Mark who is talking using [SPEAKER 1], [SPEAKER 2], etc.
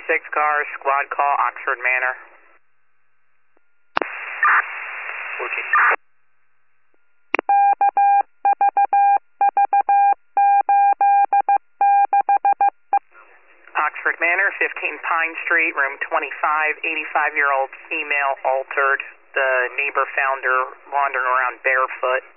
[SPEAKER 1] cars, squad call, Oxford Manor. 14. Oxford Manor, 15 Pine Street, room 25, 85-year-old female altered. The neighbor found her wandering around barefoot.